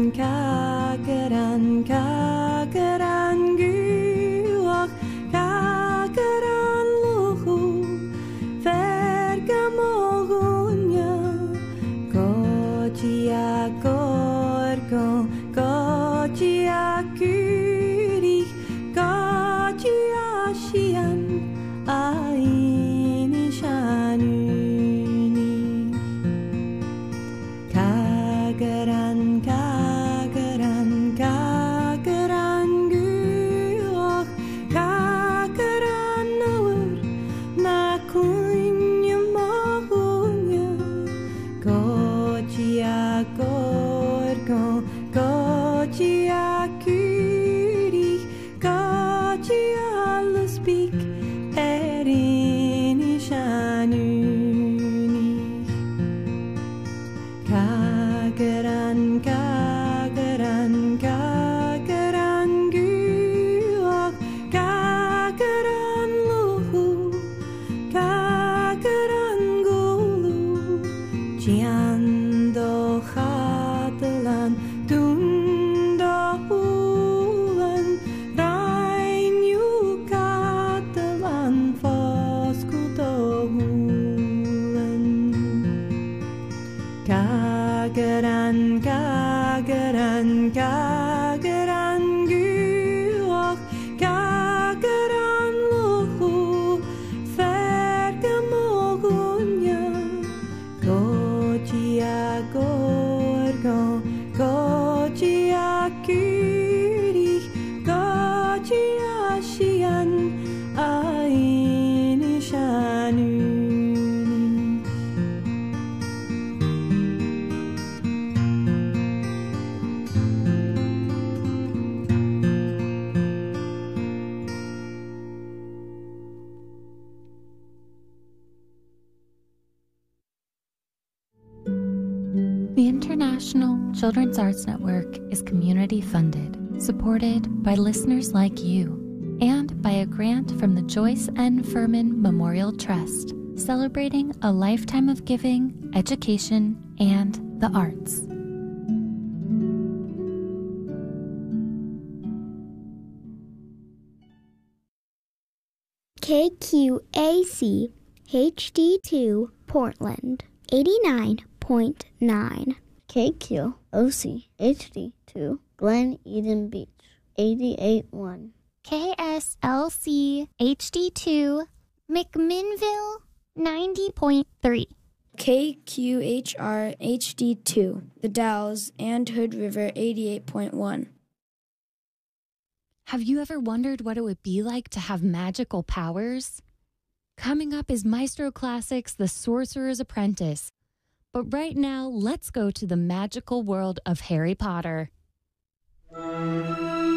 kageran guach, kageran luhu, vergamogunya, gotia gorgo, gotia kurich, gotia shian, aini shanuni. Kageran guach, kageran nawar, na kunya mahunya, gotia gorgo, gotia kurich, gotia luspik, erini shanuni. Kageran guach, kageran luhu, kageran gulu, jiando khatalan, dundo hulan, rainyu katalan, foskuto hulan. Kageran guach, kageran luhu, vergamogunya, gotia gorgo, gotia kurich, gotia shian, aini shanuni. The International Children's Arts Network is community funded, supported by listeners like you, and by a grant from the Joyce N. Furman Memorial Trust, celebrating a lifetime of giving, education, and the arts. KQAC HD2 Portland 89.9. KQOC HD2 Glen Eden Beach 88.1. KSLC HD2 McMinnville 90.3. KQHR HD2 The Dalles and Hood River 88.1. Have you ever wondered what it would be like to have magical powers? Coming up is Maestro Classics' The Sorcerer's Apprentice. But right now, let's go to the magical world of Harry Potter.